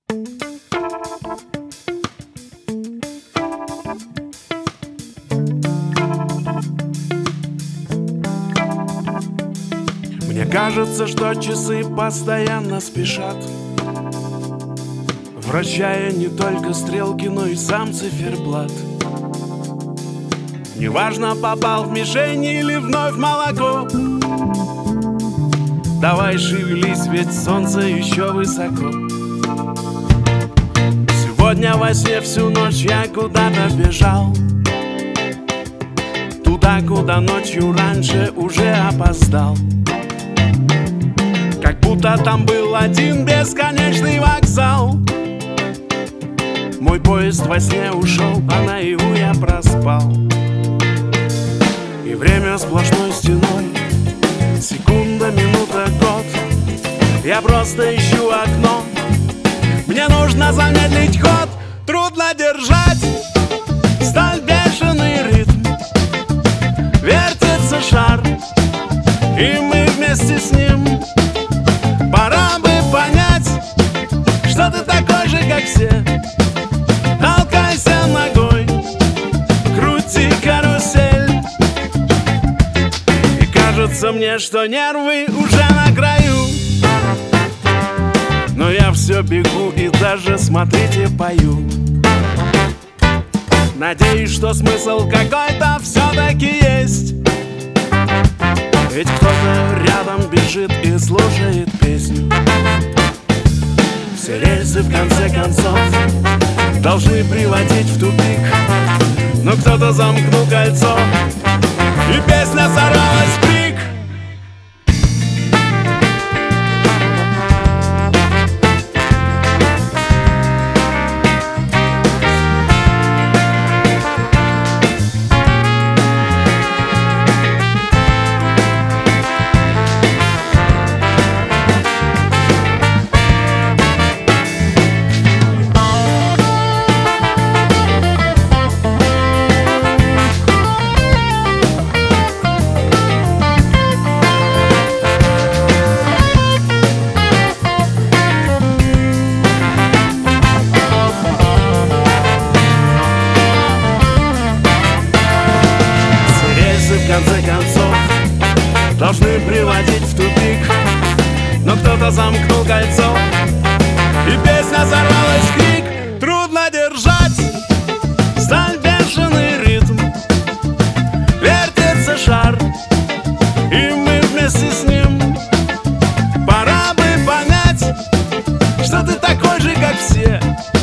Мне кажется, что часы постоянно спешат, вращая не только стрелки, но и сам циферблат. Неважно, попал в мишень или вновь молоко, давай шевелись, ведь солнце еще высоко. Сегодня во сне всю ночь я куда-то бежал, туда, куда ночью раньше уже опоздал. Как будто там был один бесконечный вокзал. Мой поезд во сне ушел, а наяву я проспал. И время сплошной стеной, секунда, минута, год. Я просто ищу окно, мне нужно замедлить ход. Трудно держать столь бешеный ритм, вертится шар, и мы вместе с ним. Пора бы понять, что ты такой же, как все. Толкайся ногой, крути карусель. И кажется мне, что нервы уже на краю, но я все бегу и даже, смотрите, пою. Надеюсь, что смысл какой-то все-таки есть, ведь кто-то рядом бежит и слушает песню. Все рельсы в конце концов должны приводить в тупик, но кто-то замкнул кольцо, и песня сорвалась в крик. В конце концов должны приводить в тупик, но кто-то замкнул кольцо, и песня сорвалась в крик. Трудно держать столь бешеный ритм, вертится шар, и мы вместе с ним. Пора бы понять, что ты такой же, как все.